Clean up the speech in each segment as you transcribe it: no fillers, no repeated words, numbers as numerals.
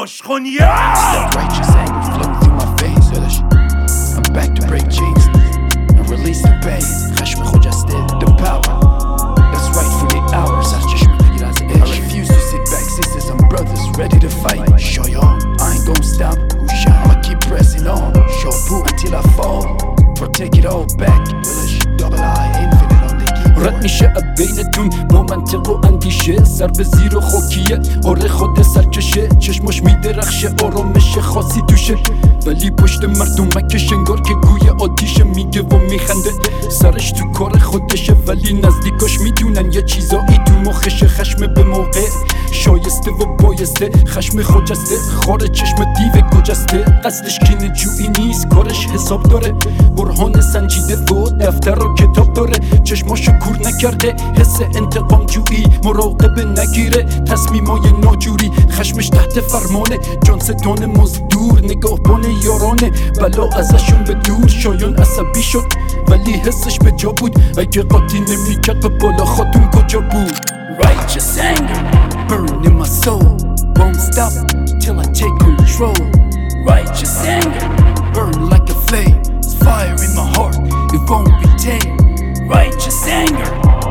عاشقانیه. Righteous anger flowing through my veins. I'm back to break chains and release the pain. خشم خجسته the power that's right for the hours. از چشم بگیر از عشق. I refuse to sit back, sisters and brothers ready to fight. Show y'all I ain't gon' stop. I'ma keep pressing on. Show boo until I fall or take it all back. Double I infinite on the keyboard. رد میشه بینتون با منطق و اندیشه. سر به زیر و خاکیه آره خود سرکشه. چشماش میدرخشه آرامش خاصی توشه. ولی پشت مردمک انگار که گوی آتیشه. میگه و میخنده سرش تو کار خودشه. ولی نزدیکاش میدونن یه چیزایی تو مخشه. خشم به موقع شایسته و بایسته. خشم خجسته خار چشم دیو گجسته. قصدش کینه جویی نیست کارش حساب داره. برهان سنجیده و دفتر و کتاب داره. چشماشو کور نکرده حس انتقام جویی. مراقبه نگیره تصمیمای ناجوری. خشمش تحت فرمانه جان ستان مزدور. نگاهبان یارانه بلا ازشون به دور. شایان عصبی شد ولی حسش به جا بود. اگه قاطی نمیکرد به بالا خاتون کجا بود. Righteous anger burning in my soul. Won't stop till I take control. Righteous anger burn like a flame. It's fire in my heart, it won't be tamed. Righteous anger.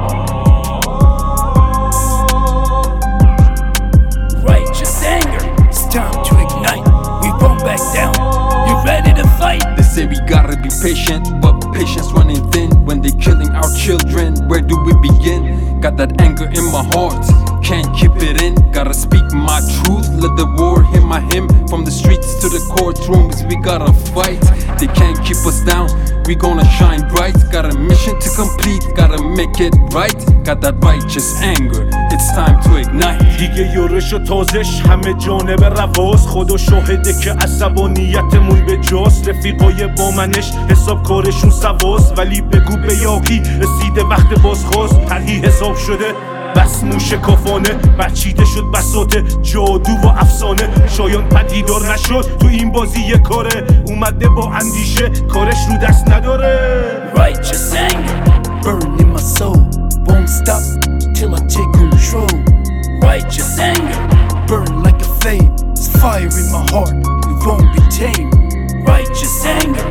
Righteous anger. It's time to ignite. We won't back down. You ready to fight? They say we gotta be patient, but patience running thin. When they killing our children, where do we begin? Got that anger in my heart, can't keep it in. Gotta speak my truth, let the war hit my hymn. From the streets to the courtrooms, we gotta fight. They can't keep us down, we gonna shine bright. Got a mission to complete, gotta make it right. Got that righteous anger, it's time to ignite. دیگه یورش و تازش همه جانب رواست. خدا شاهده که عصبانیتمون به جاست. رفیقای با منش حساب کارشون سواست. ولی بگو به یاقی رسیده وقت بازخواست. طرحی حساب شده بس موشکافانه. بچیده شد بساط جادو و افسانه. شایان پدیدار نشد تو این بازی یه کاره. اومده با اندیشه کارش رو دست نداره. Righteous anger burn in my soul. Won't stop till I take control. Righteous anger burn like a flame. It's fire in my heart, it won't be tamed. Righteous anger.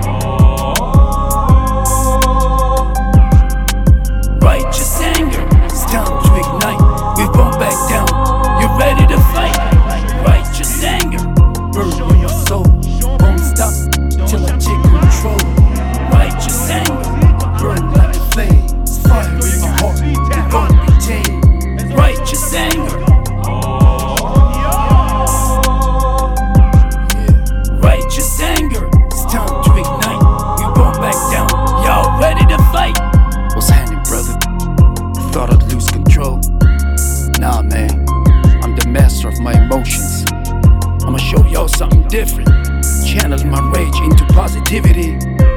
Righteous anger. It's time to ignite. We won't back down. You ready to fight? Righteous anger burn in my soul. Won't stop till I take control. Righteous anger burn like a flame. It's fire in my heart, it won't be tamed. Righteous anger. Righteous anger. It's time to ignite. We won't back down. Y'all ready to fight? What's happening, brother? Thought I'd lose control. Nah, man. I'm the master of my emotions. I'ma show y'all something different. Channel my rage into positivity.